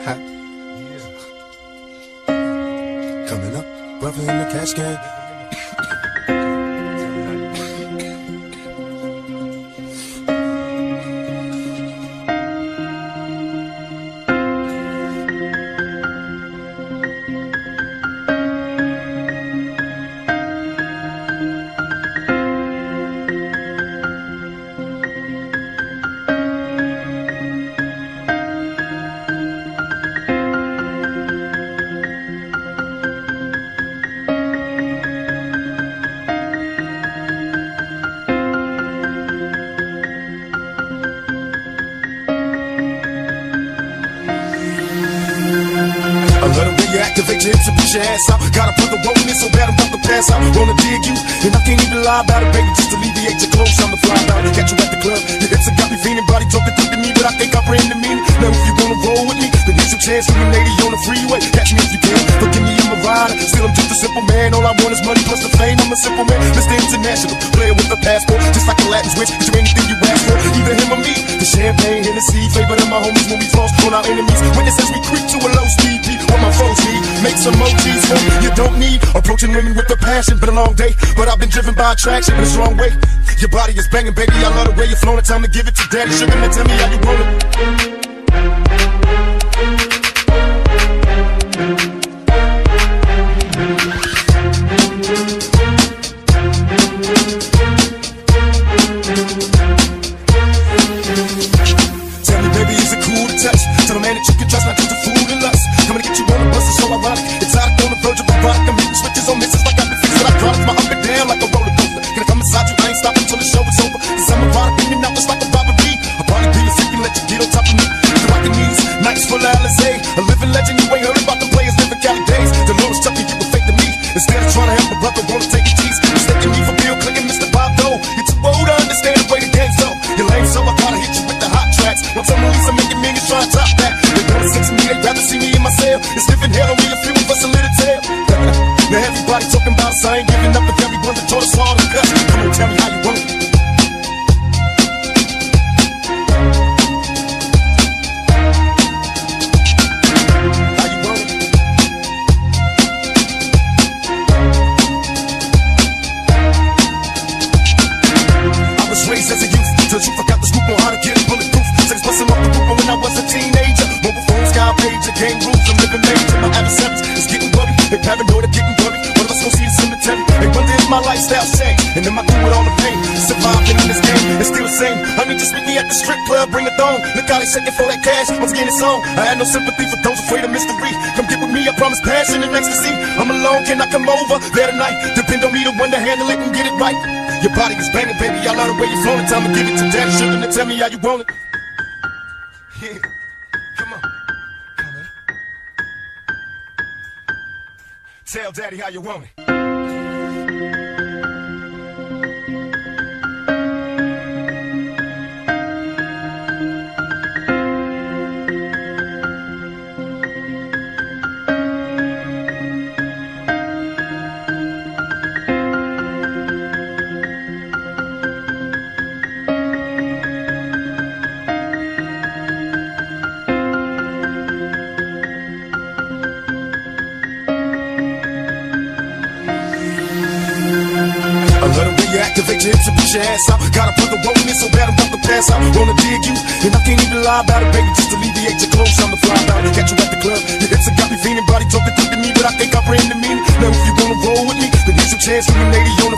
Huh? Coming up, brother in the cash can. Activate your hips and push your ass out. Gotta put the roll in so bad I'm about to pass out. Wanna dig you, and I can't even lie about it, baby. Just alleviate your clothes, I'm the fly out. Catch you at the club, your hips have got me feeling. Body talking to me, but I think I bring the meaning. Now if you wanna roll with me, then here's your chance for me, lady, on the freeway. Catch me if you can, don't give me in my ride. Still I'm just a simple man, all I want is money plus the fame. I'm a simple man, Mr. International, player with a passport, just like a Latin switch. Get you anything you ask for, either him or me. The champagne, Hennessy, favorite of my homies when we floss on our enemies. Witnesses we creep to a low speed, what my foes need. Make some emojis for you don't need. Approaching women with a passion, been a long day, but I've been driven by attraction in a strong way. Your body is banging, baby, I love the way you're flowing. Time to give it to daddy sugar, now tell me how you want it. Tell me, baby, is it cool to touch? Tell a man that you can trust, not just a fool and lust. Coming to get you on the bus, it's so ironic. Exotic on the verge of erotic. I'm hitting switches on misses like I've been fixing. I drive my up and down like a roller coaster. Can I come inside you? I ain't stopping till the show is over. Cause I'm a product in and out just like a robbery. A party being sick and let you get on top of me. The rockin' knees, nights full of Alizé. A living legend, you ain't heard about the players living Cali days. The Lord's chucking you were fake to me. Instead of trying to help a brother, wanna take your cheese. Mistaking me for Bill Clinton, Mr. Bob Dole. You're too old to understand the way the game's so. You're lame, so I gotta hit you with the hot tracks. Once I'm Lisa making millions trying to top that. They wanna sex me, they'd rather see me in my cell. It's living hell on me, a few of us a little tail. Now everybody talking about us, I ain't giving up with everyone that taught us all to cut. Come on, tell me how you want it. How you want it? I was raised as a youth, till you forgot the scoop on how to get bulletproof. Sex busting off the roof when I was a teenager. Mobile phone, sky pager, game rules, I'm living major. My adversaries is getting worried, they paranoid, getting worried. One of us gon' see the cemetery. They wonder if my lifestyle changed, and am I through with all the pain? Surviving in this game, it's still the same. I mean, just meet me at the strip club, bring a thong. Look how they shaking for that cash, once again it's on. I had no sympathy for those afraid of mystery. Come get with me, I promise passion and ecstasy. I'm alone, can I come over there tonight? Depend on me, the one to handle it and get it right. Your body is banging, baby, I love the way you're flowing. Time to give it to daddy sugar, now tell me how you want it. Yeah, come on. Come on. Tell daddy how you want it. Activate your hips and push your ass out. Gotta put the roll in so bad I'm about to pass out. Wanna dig you, and I can't even lie about it, baby. Just alleviate your clothes, I'm the fly out. Catch you at the club, your hips have got me feeling. Body talking to me, but I think I bring the meaning. Now if you wanna roll with me, then here's your chance for me, lady, on the